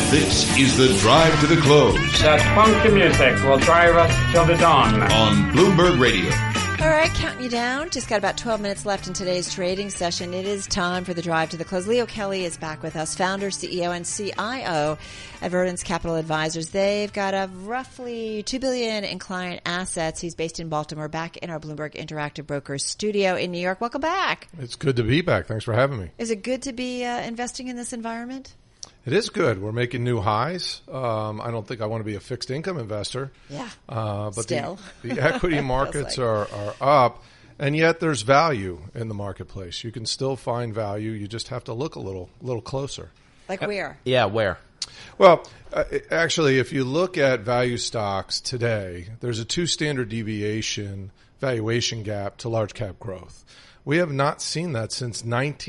This is the Drive to the Close. That funky music will drive us till the dawn. On Bloomberg Radio. All right, counting you down. Just got about 12 minutes left in today's trading session. It is time for the Drive to the Close. Leo Kelly is back with us, founder, CEO, and CIO at Verdence Capital Advisors. They've got a roughly $2 billion in client assets. He's based in Baltimore, back in our Bloomberg Interactive Brokers studio in New York. Welcome back. It's good to be back. Thanks for having me. Is it good to be investing in this environment? It is good. We're making new highs. I don't think I want to be a fixed income investor. Yeah. But still. The equity markets are up, and yet there's value in the marketplace. You can still find value. You just have to look a little closer. Like where? Yeah, where? Well, actually, if you look at value stocks today, there's a 2 standard deviation valuation gap to large cap growth. We have not seen that since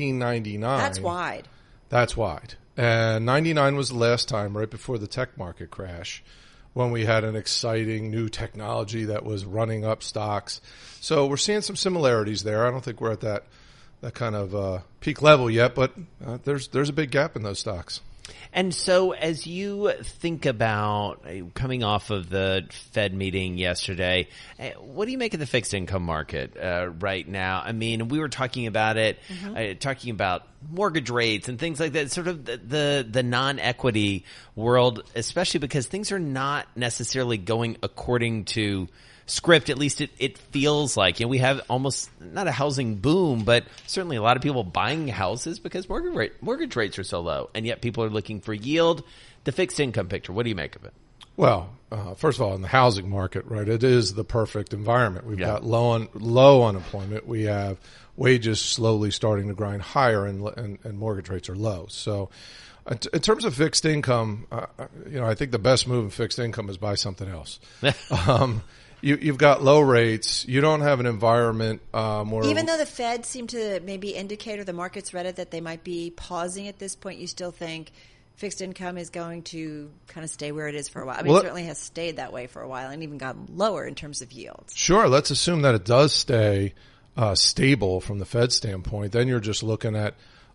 1999. That's wide. That's wide. And 99 was the last time, right before the tech market crash, when we had an exciting new technology that was running up stocks. So we're seeing some similarities there. I don't think we're at that kind of peak level yet, but there's a big gap in those stocks. And so as you think about coming off of the Fed meeting yesterday, what do you make of the fixed income market right now? I mean, we were talking about it, talking about mortgage rates and things like that, sort of the non-equity world, especially because things are not necessarily going according to script. At least it feels like, we have almost not a housing boom, but certainly a lot of people buying houses because mortgage rates are so low, and yet people are looking for yield. The fixed income picture, what do you make of it? Well, first of all, in the housing market, right, it is the perfect environment. We've got low unemployment. We have wages slowly starting to grind higher, and mortgage rates are low. So in terms of fixed income, I think the best move in fixed income is buy something else. You've got low rates. You don't have an environment where... Even though the Fed seemed to maybe indicate, or the markets read it, that they might be pausing at this point, you still think fixed income is going to kind of stay where it is for a while? I mean, it certainly has stayed that way for a while and even gotten lower in terms of yields. Sure. Let's assume that it does stay stable from the Fed standpoint. Then you're just looking at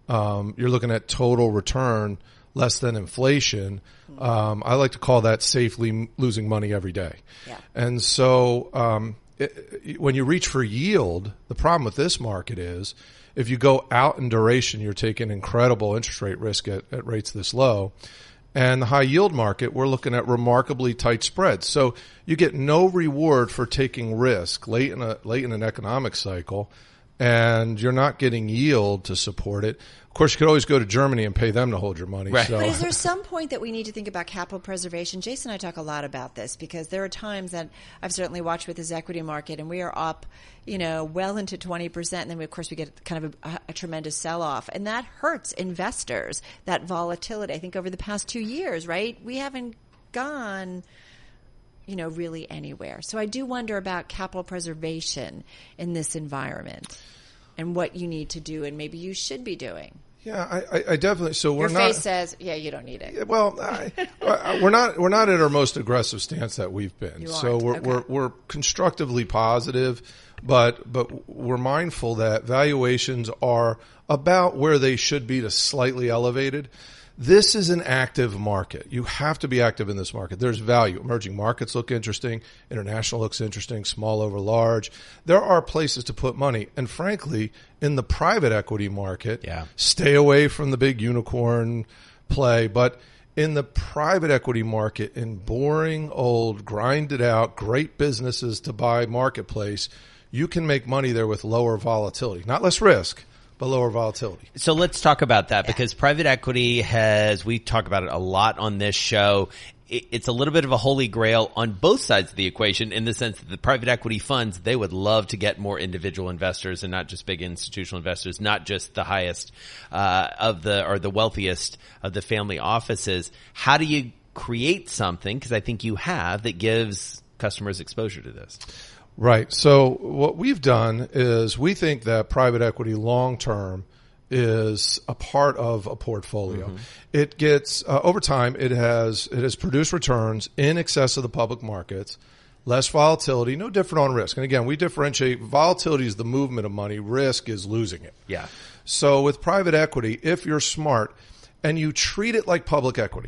total return less than inflation. I like to call that safely losing money every day. Yeah. And so when you reach for yield, the problem with this market is if you go out in duration, you're taking incredible interest rate risk at rates this low. And the high yield market, we're looking at remarkably tight spreads. So you get no reward for taking risk late in an economic cycle, and you're not getting yield to support it. Of course, you could always go to Germany and pay them to hold your money. Right. So. But is there some point that we need to think about capital preservation? Jason and I talk a lot about this because there are times that I've certainly watched with this equity market, and we are up, well into 20%, and then of course we get kind of a tremendous sell-off, and that hurts investors, that volatility. I think over the past 2 years, right, we haven't gone really anywhere. So I do wonder about capital preservation in this environment and what you need to do and maybe you should be doing. Yeah, I definitely. So Your face says, "Yeah, you don't need it." Well, we're not at our most aggressive stance that we've been. You so aren't. we're constructively positive, but we're mindful that valuations are about where they should be to slightly elevated. This is an active market. You have to be active in this market. There's value. Emerging markets look interesting. International looks interesting. Small over large. There are places to put money. And frankly, in the private equity market, stay away from the big unicorn play. But in the private equity market, in boring, old, grinded out, great businesses to buy marketplace, you can make money there with lower volatility. Not less risk, but lower volatility. So let's talk about that because private equity we talk about it a lot on this show. It's a little bit of a holy grail on both sides of the equation in the sense that the private equity funds, they would love to get more individual investors and not just big institutional investors, not just the highest or the wealthiest of the family offices. How do you create something, because I think you have, that gives customers exposure to this? Right. So what we've done is we think that private equity long term is a part of a portfolio. Mm-hmm. It gets over time. It has produced returns in excess of the public markets, less volatility, no different on risk. And again, we differentiate. Volatility is the movement of money. Risk is losing it. Yeah. So with private equity, if you're smart and you treat it like public equity,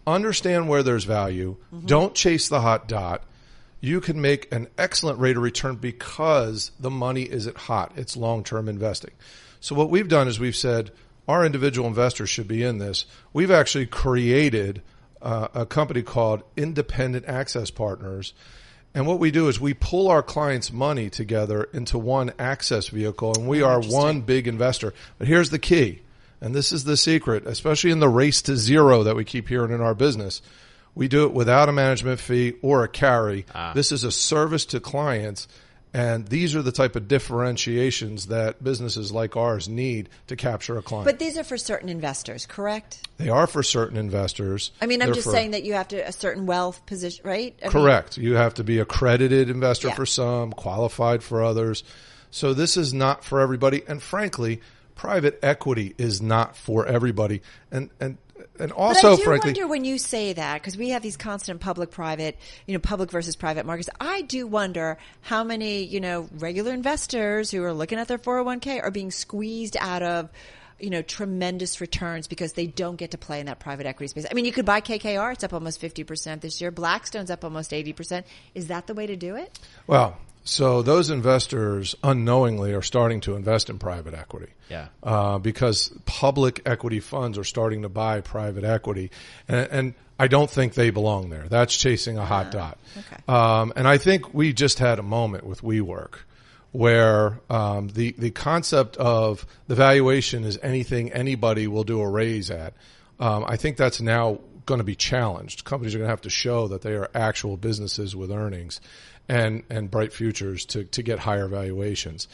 understand where there's value, don't chase the hot dot, you can make an excellent rate of return because the money isn't hot. It's long-term investing. So what we've done is we've said our individual investors should be in this. We've actually created a company called Independent Access Partners. And what we do is we pull our clients' money together into one access vehicle, and we are one big investor. But here's the key, and this is the secret, especially in the race to zero that we keep hearing in our business. We do it without a management fee or a carry. This is a service to clients, and these are the type of differentiations that businesses like ours need to capture a client. But these are for certain investors, correct? They are for certain investors. I mean, I'm just saying that you have to a certain wealth position, right? Correct. You have to be accredited investor for some, qualified for others. So this is not for everybody. And frankly, private equity is not for everybody. And also, but I frankly, wonder when you say that, because we have these constant public-private, public versus private markets. I do wonder how many, regular investors who are looking at their 401k are being squeezed out of, tremendous returns because they don't get to play in that private equity space. I mean, you could buy KKR; it's up almost 50% this year. Blackstone's up almost 80%. Is that the way to do it? Well, so those investors unknowingly are starting to invest in private equity. Yeah. Because public equity funds are starting to buy private equity. And I don't think they belong there. That's chasing a hot dot. Okay. And I think we just had a moment with WeWork where the concept of the valuation is anything anybody will do a raise at. I think that's now going to be challenged. Companies are going to have to show that they are actual businesses with earnings and bright futures to get higher valuations.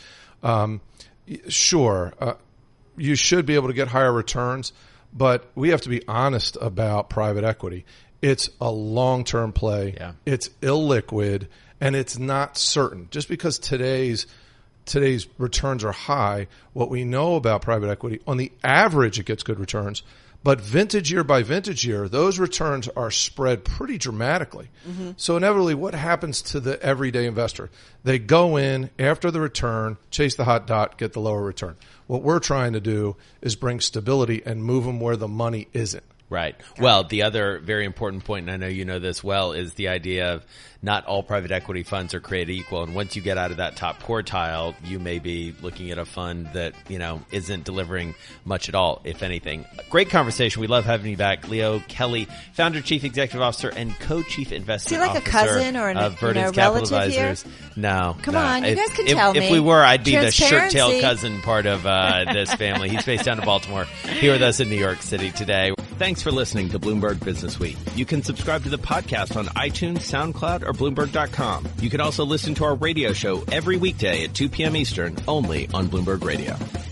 Sure, you should be able to get higher returns, but we have to be honest about private equity. It's a long-term play. Yeah. It's illiquid, and it's not certain. Just because today's returns are high, what we know about private equity, on the average it gets good returns, but vintage year by vintage year, those returns are spread pretty dramatically. Mm-hmm. So inevitably, what happens to the everyday investor? They go in after the return, chase the hot dot, get the lower return. What we're trying to do is bring stability and move them where the money isn't. Right. Well, the other very important point, and I know you know this well, is the idea of not all private equity funds are created equal. And once you get out of that top quartile, you may be looking at a fund that, isn't delivering much at all, if anything. Great conversation. We love having you back. Leo Kelly, founder, chief executive officer, and co-chief investment officer. Is he like a cousin or of Verdant's Capital Advisors. Here? No. Come on, you guys can tell me. If we were, I'd be the shirt-tailed cousin part of this family. He's based down in Baltimore, here with us in New York City today. Thanks for listening to Bloomberg Business Week. You can subscribe to the podcast on iTunes, SoundCloud, or Bloomberg.com. You can also listen to our radio show every weekday at 2 p.m. Eastern, only on Bloomberg Radio.